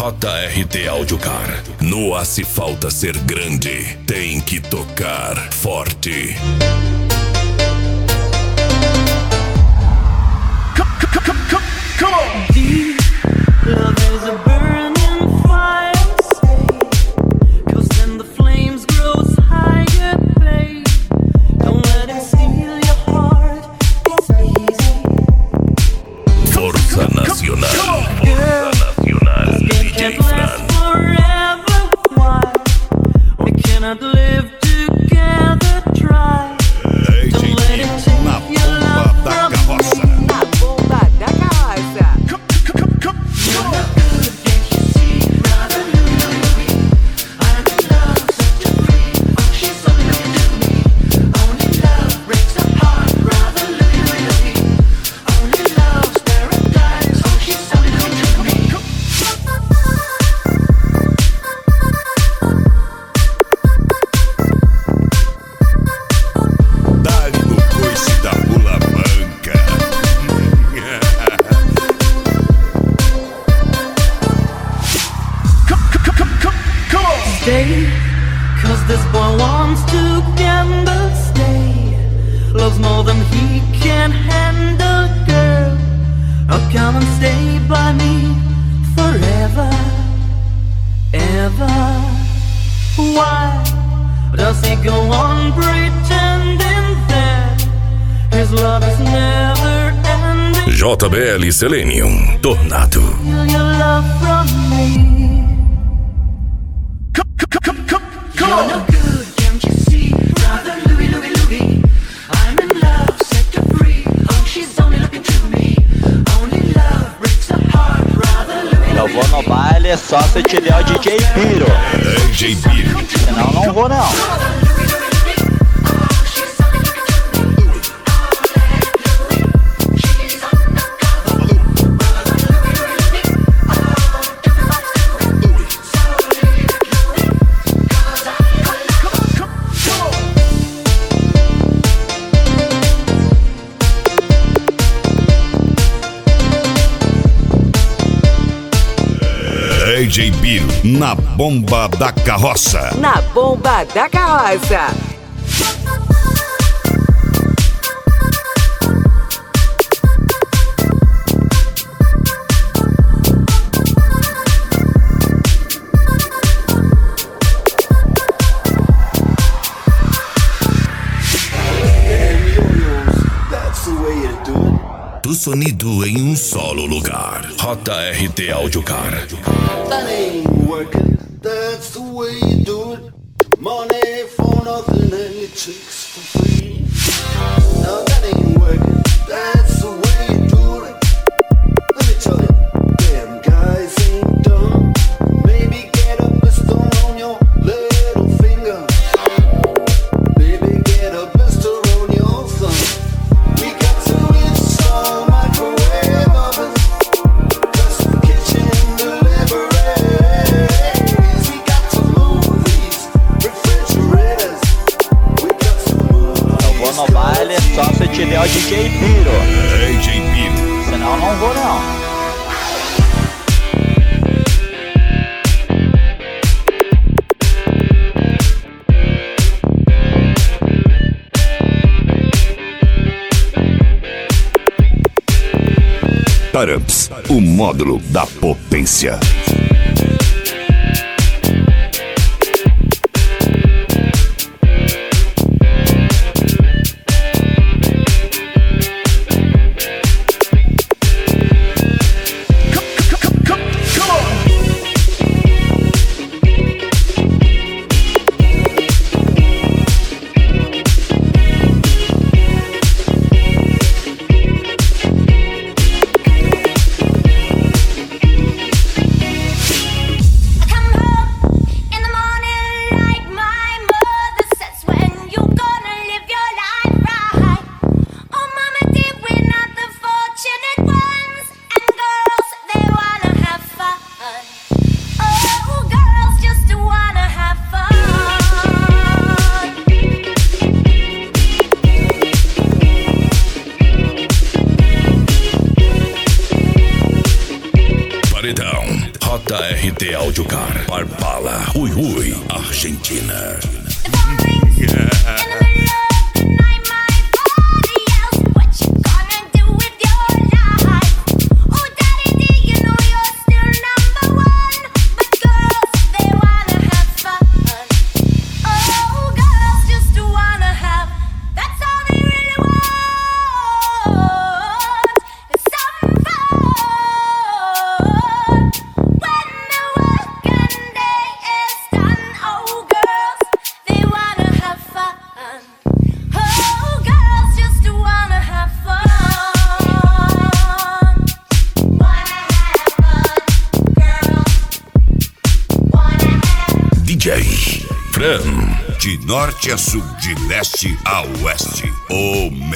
JRT Audiocar. No A Se Falta Ser Grande, tem que tocar forte. Come on! Deep love is a burning fire, stay, 'cause then the flames grows higher, babe. Don't let it steal your heart, it's easy. Força Nacional. Girl, DJ Fran. forever, why? We cannot live together, try. Don't let it take na your bomba love da from carroça. me. Na bomba da carroça. You're no good, can't you see? Rather Louie. I'm in love, set her free. Oh, she's only looking to me. Only love breaks her heart. Rather Louie. Only love's paradise. Oh, she's only looking to me. Dá-lhe no coice da bula branca. Stay, 'cause this boy wants to gamble. Stay, loves more than he can handle, girl. Oh, come and stay by me forever, ever. Why does he go on pretending that his love is never ending? JBL Selenium, Tornado. Feel your love from me. You're no good, can't you see? Rather Louie. I'm in love, set her free. Oh, she's only looking to me. Only love breaks her heart. Rather Louie. Eu vou no baile só se tiver o DJ Piro. DJ Biro. Senão não vou não. DJ Biro na bomba da carroça. Na bomba da carroça. Do sonido em solo lugar. JRT Audiocar. That ain't working, that's the way you do it. Money for nothing and your chicks for free. No, that ain't working, that's the way you do it. Let me tell you, damn guys ain't dumb. Maybe get a pistol on your little finger. Maybe get a pistol on your thumb. We got to install microwave ovens. Custom kitchen deliveries. We got to move these refrigerators. We got to move Eu vou no baile só se tiver o DJ Piro. DJ Biro. Senão não vou não. Taramps, o módulo da potência. melhor bala. Ui Ui, Argentina. DJ Fran. De norte a sul, de leste a oeste, o